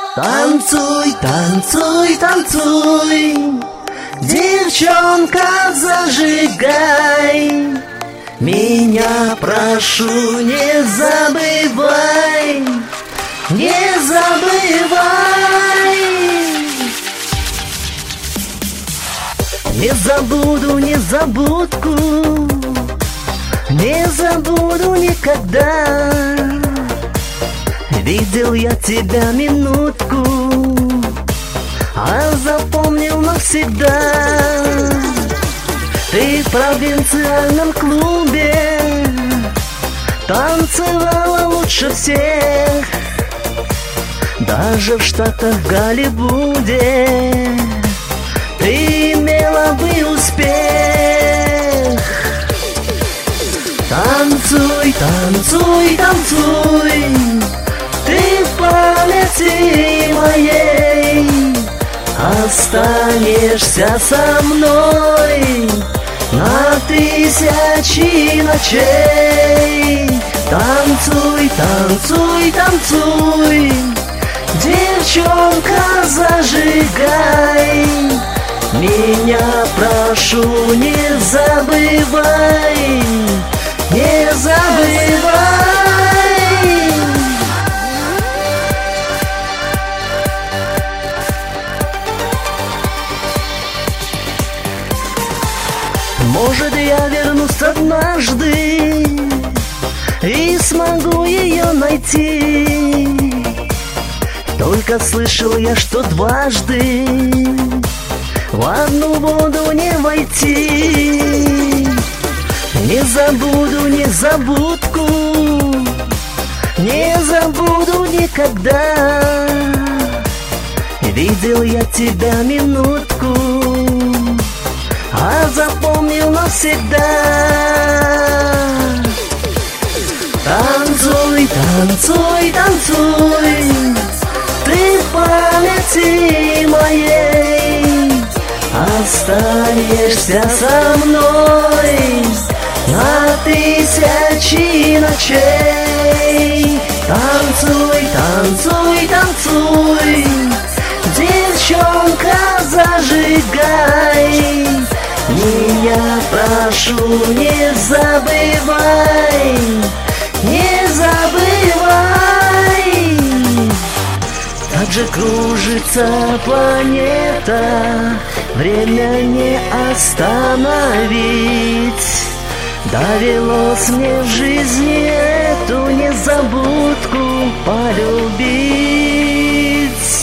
Танцуй, танцуй, танцуй, девчонка, зажигай. Меня прошу, не забывай, не забывай. Не забуду незабудку, не забуду никогда. Видел я тебя минутку, а запомнил навсегда. Ты в провинциальном клубе танцевала лучше всех. Даже в Штатах, в Голливуде ты имела бы успех. Танцуй, танцуй, танцуй, ты в памяти моей останешься со мной на тысячи ночей. Танцуй, танцуй, танцуй, девчонка, зажигай. Меня прошу, не забывай, не забывай. Может, я вернусь однажды и смогу ее найти. Только слышал я, что дважды в одну воду не войти. Не забуду незабудку, не забуду никогда. Видел я тебя минутку, а запомнил навсегда. Танцуй, танцуй, танцуй, ты в памяти моей останешься со мной на тысячи ночей. Танцуй, танцуй, танцуй, девчонка, зажигай. Меня прошу, не забывай, не забывай. Так же кружится планета, время не остановить. Довелось мне в жизни эту незабудку полюбить.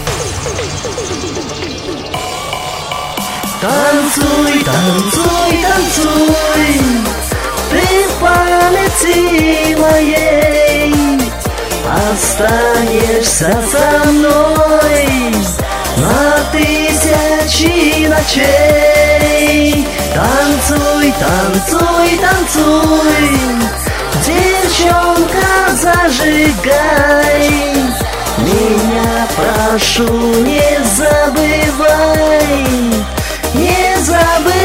Танцуй, танцуй, танцуй, ты в памяти моей останешься со мной на тысячи ночей. Танцуй, танцуй, танцуй, девчонка, зажигай. Меня прошу, не забывай, не забывай.